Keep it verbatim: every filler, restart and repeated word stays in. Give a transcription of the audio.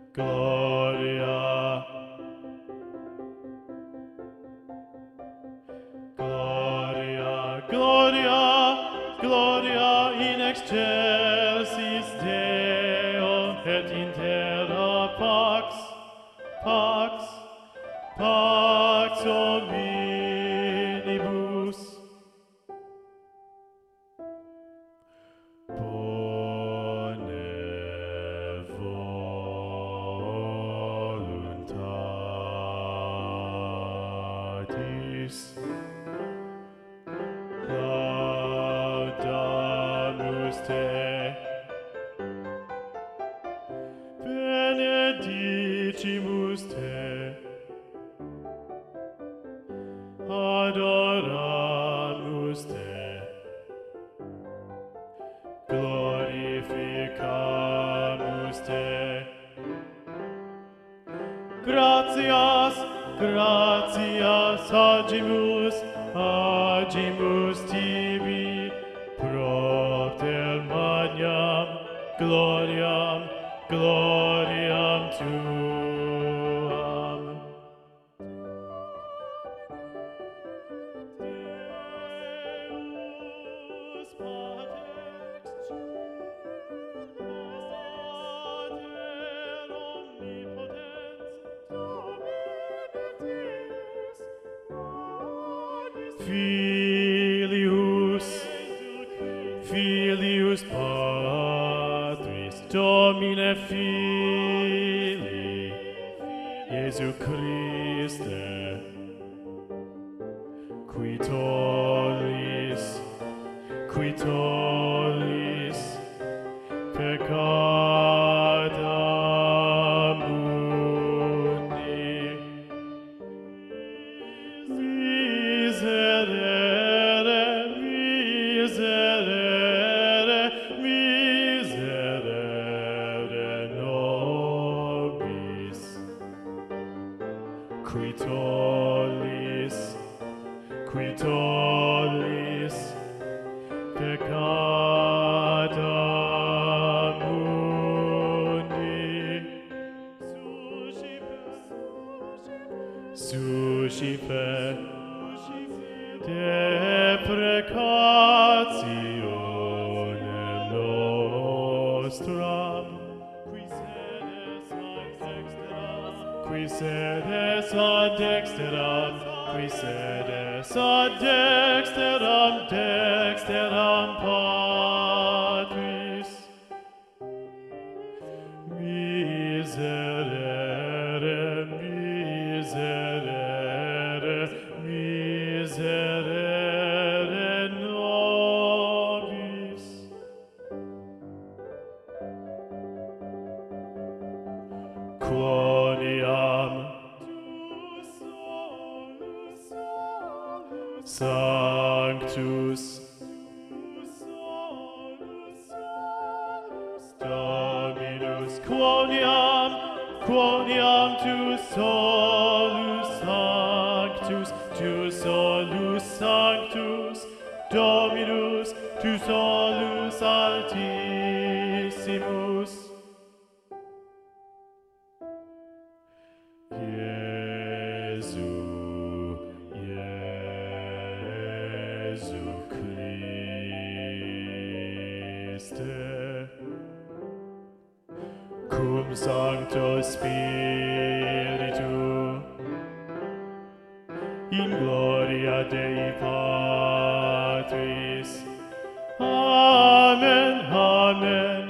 Gloria, Gloria, Gloria, Gloria in excelsis Deo et in terra pax, pax, pax omnibus. Bone voluntatis laudamus te, benedicimus te, adoramus te, glorificamus te. Gratias, gratias agimus, agimus tibi, propter magnam gloriam, gloriam tuam. Deus Pater, Pater omnipotens, Filius, Filius Patris, Domine Filii, Iesu Christe, qui tollis, qui tollis peccata mundi, miserere, miserere, miserere nobis, qui tollis, qui tollis peccata mundi, suscipe deprecationem nostram, qui sedes ad dexteram, qui sedes ad dexteram, qui sedes ad dexteram, dexteram Patris. Miserere, miserere, miserere nobis. Quoniam Sanctus Dominus, quoniam, quoniam tu solus sanctus, tu solus sanctus, Dominus, tu solus altissimus. Iesu, Iesu Christe, cum Sancto Spiritu, in gloria Dei Patris. Amen, amen.